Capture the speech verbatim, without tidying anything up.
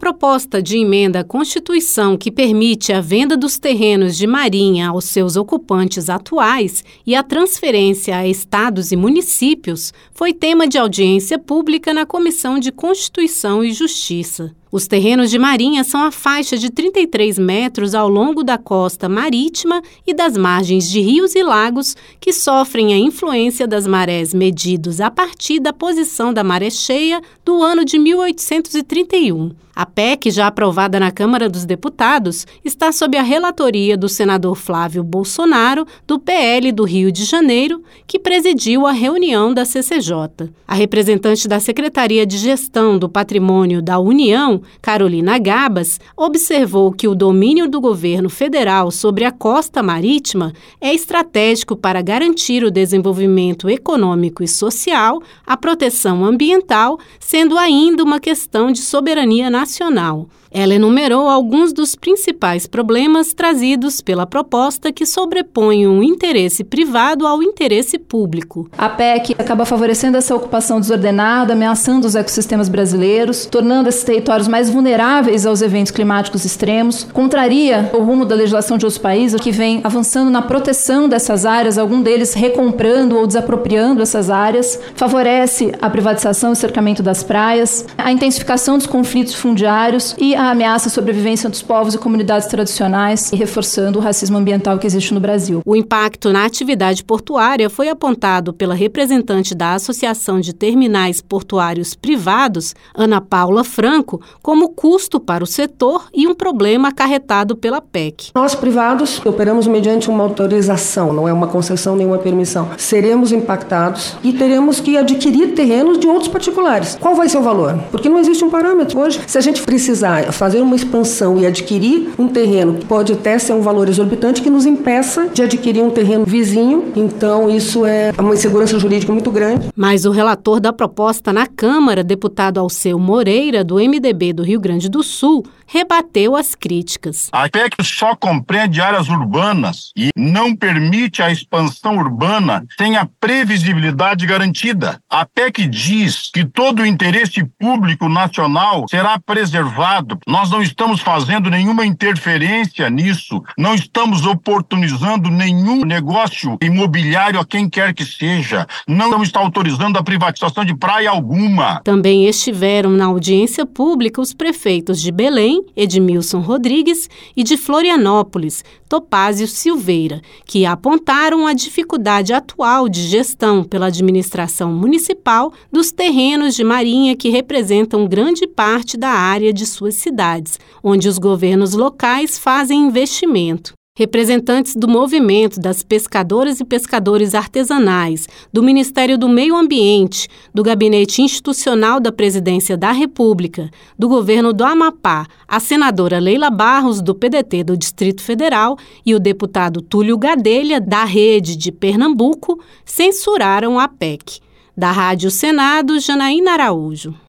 proposta de emenda à Constituição que permite a venda dos terrenos de Marinha aos seus ocupantes atuais e a transferência a estados e municípios foi tema de audiência pública na Comissão de Constituição e Justiça. Os terrenos de Marinha são a faixa de trinta e três metros ao longo da costa marítima e das margens de rios e lagos que sofrem a influência das marés medidos a partir da posição da maré cheia do ano de mil oitocentos e trinta e um. A P E C, já aprovada na Câmara dos Deputados, está sob a relatoria do senador Flávio Bolsonaro, do P L do Rio de Janeiro, que presidiu a reunião da C C J. A representante da Secretaria de Gestão do Patrimônio da União, Carolina Gabas, observou que o domínio do governo federal sobre a costa marítima é estratégico para garantir o desenvolvimento econômico e social, a proteção ambiental, sendo ainda uma questão de soberania nacional. Nacional. Ela enumerou alguns dos principais problemas trazidos pela proposta que sobrepõem um interesse privado ao interesse público. A P E C acaba favorecendo essa ocupação desordenada, ameaçando os ecossistemas brasileiros, tornando esses territórios mais vulneráveis aos eventos climáticos extremos, contraria o rumo da legislação de outros países que vem avançando na proteção dessas áreas, algum deles recomprando ou desapropriando essas áreas, favorece a privatização e o cercamento das praias, a intensificação dos conflitos fundiários e a ameaça à sobrevivência dos povos e comunidades tradicionais e reforçando o racismo ambiental que existe no Brasil. O impacto na atividade portuária foi apontado pela representante da Associação de Terminais Portuários Privados, Ana Paula Franco, como custo para o setor e um problema acarretado pela P E C. Nós, privados, operamos mediante uma autorização, não é uma concessão nem uma permissão. Seremos impactados e teremos que adquirir terrenos de outros particulares. Qual vai ser o valor? Porque não existe um parâmetro hoje. Se a gente precisar fazer uma expansão e adquirir um terreno, pode até ser um valor exorbitante que nos impeça de adquirir um terreno vizinho. Então, isso é uma insegurança jurídica muito grande. Mas o relator da proposta na Câmara, deputado Alceu Moreira, do M D B do Rio Grande do Sul, rebateu as críticas. A P E C só compreende áreas urbanas e não permite a expansão urbana sem a previsibilidade garantida. A P E C diz que todo o interesse público nacional será preservado. Nós não estamos fazendo nenhuma interferência nisso, não estamos oportunizando nenhum negócio imobiliário a quem quer que seja, não está autorizando a privatização de praia alguma. Também estiveram na audiência pública os prefeitos de Belém, Edmilson Rodrigues, e de Florianópolis, Topázio Silveira, que apontaram a dificuldade atual de gestão pela administração municipal dos terrenos de Marinha que representam grande parte da área de suas cidades, onde os governos locais fazem investimento. Representantes do movimento das pescadoras e pescadores artesanais, do Ministério do Meio Ambiente, do Gabinete Institucional da Presidência da República, do governo do Amapá, a senadora Leila Barros, do P D T do Distrito Federal, e o deputado Túlio Gadelha, da Rede de Pernambuco, censuraram a P E C. Da Rádio Senado, Janaína Araújo.